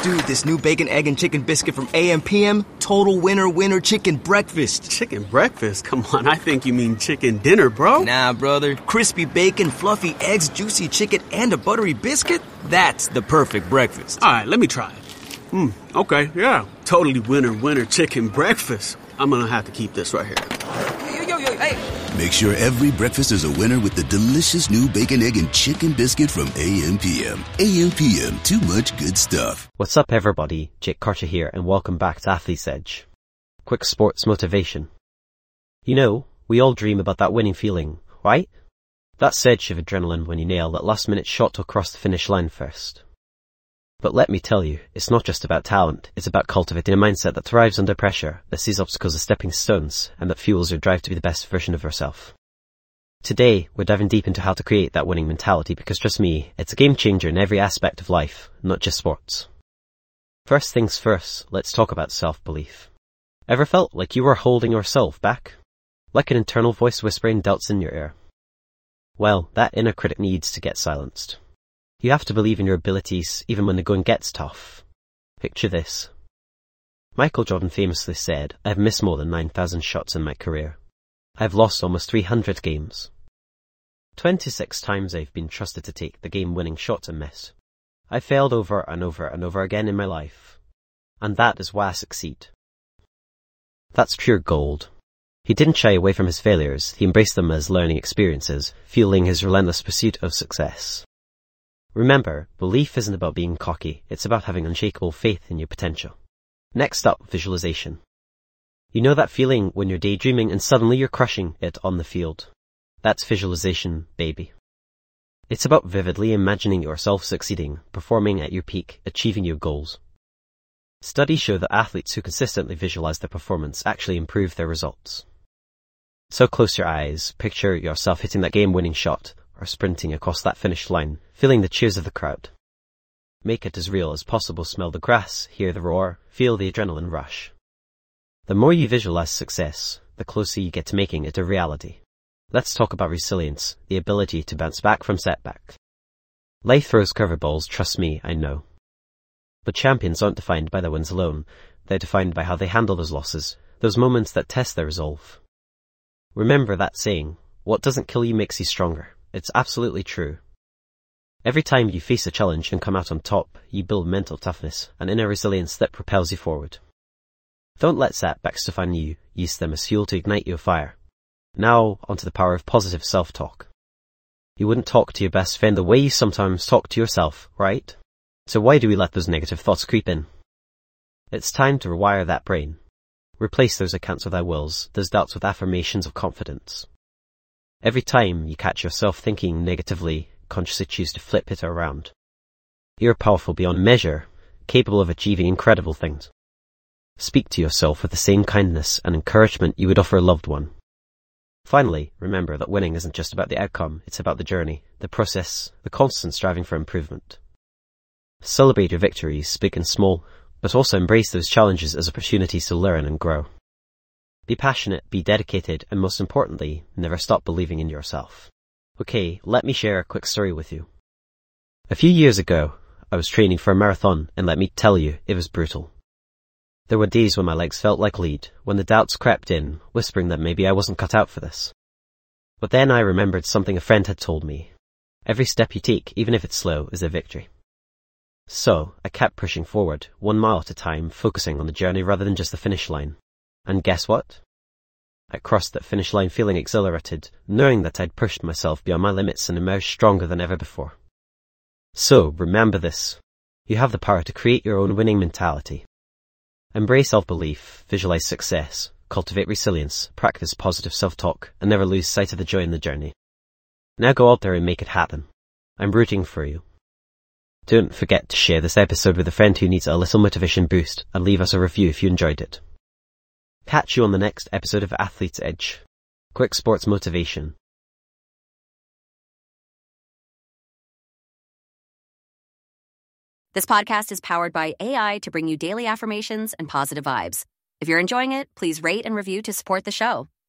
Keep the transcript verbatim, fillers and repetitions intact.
Dude, this new bacon, egg, and chicken biscuit from A M P M, total winner, winner chicken breakfast. Chicken breakfast? Come on, I think you mean chicken dinner, bro. Nah, brother. Crispy bacon, fluffy eggs, juicy chicken, and a buttery biscuit? That's the perfect breakfast. All right, let me try it. Hmm, okay, yeah. Totally winner, winner chicken breakfast. I'm gonna have to keep this right here. Yo, yo, yo, hey. Make sure every breakfast is a winner with the delicious new bacon, egg, and chicken biscuit from A M P M. A M P M, too much good stuff. What's up, everybody? Jake Karcher here, and welcome back to Athlete's Edge. Quick sports motivation. You know, we all dream about that winning feeling, right? That surge of adrenaline when you nail that last-minute shot to cross the finish line first. But let me tell you, it's not just about talent, it's about cultivating a mindset that thrives under pressure, that sees obstacles as stepping stones, and that fuels your drive to be the best version of yourself. Today, we're diving deep into how to create that winning mentality because trust me, it's a game changer in every aspect of life, not just sports. First things first, let's talk about self-belief. Ever felt like you were holding yourself back? Like an internal voice whispering doubts in your ear? Well, that inner critic needs to get silenced. You have to believe in your abilities even when the going gets tough. Picture this. Michael Jordan famously said, "I've missed more than nine thousand shots in my career. I've lost almost three hundred games. twenty-six times I've been trusted to take the game-winning shot and miss. I failed over and over and over again in my life. And that is why I succeed." That's pure gold. He didn't shy away from his failures, he embraced them as learning experiences, fueling his relentless pursuit of success. Remember, belief isn't about being cocky, it's about having unshakable faith in your potential. Next up, visualization. You know that feeling when you're daydreaming and suddenly you're crushing it on the field? That's visualization, baby. It's about vividly imagining yourself succeeding, performing at your peak, achieving your goals. Studies show that athletes who consistently visualize their performance actually improve their results. So close your eyes, picture yourself hitting that game-winning shot, or sprinting across that finish line, feeling the cheers of the crowd. Make it as real as possible. Smell the grass, hear the roar, feel the adrenaline rush. The more you visualize success, the closer you get to making it a reality. Let's talk about resilience, the ability to bounce back from setback. Life throws curveballs, trust me, I know. But champions aren't defined by their wins alone. They're defined by how they handle those losses, those moments that test their resolve. Remember that saying, what doesn't kill you makes you stronger. It's absolutely true. Every time you face a challenge and come out on top, you build mental toughness, an inner resilience that propels you forward. Don't let setbacks define you, use them as fuel to ignite your fire. Now, onto the power of positive self-talk. You wouldn't talk to your best friend the way you sometimes talk to yourself, right? So why do we let those negative thoughts creep in? It's time to rewire that brain. Replace those accounts with I wills, those doubts with affirmations of confidence. Every time you catch yourself thinking negatively, consciously choose to flip it around. You're powerful beyond measure, capable of achieving incredible things. Speak to yourself with the same kindness and encouragement you would offer a loved one. Finally, remember that winning isn't just about the outcome, it's about the journey, the process, the constant striving for improvement. Celebrate your victories, big and small, but also embrace those challenges as opportunities to learn and grow. Be passionate, be dedicated, and most importantly, never stop believing in yourself. Okay, let me share a quick story with you. A few years ago, I was training for a marathon, and let me tell you, it was brutal. There were days when my legs felt like lead, when the doubts crept in, whispering that maybe I wasn't cut out for this. But then I remembered something a friend had told me. Every step you take, even if it's slow, is a victory. So, I kept pushing forward, one mile at a time, focusing on the journey rather than just the finish line. And guess what? I crossed that finish line feeling exhilarated, knowing that I'd pushed myself beyond my limits and emerged stronger than ever before. So, remember this. You have the power to create your own winning mentality. Embrace self-belief, visualize success, cultivate resilience, practice positive self-talk, and never lose sight of the joy in the journey. Now go out there and make it happen. I'm rooting for you. Don't forget to share this episode with a friend who needs a little motivation boost, and leave us a review if you enjoyed it. Catch you on the next episode of Athlete's Edge. Quick sports motivation. This podcast is powered by A I to bring you daily affirmations and positive vibes. If you're enjoying it, please rate and review to support the show.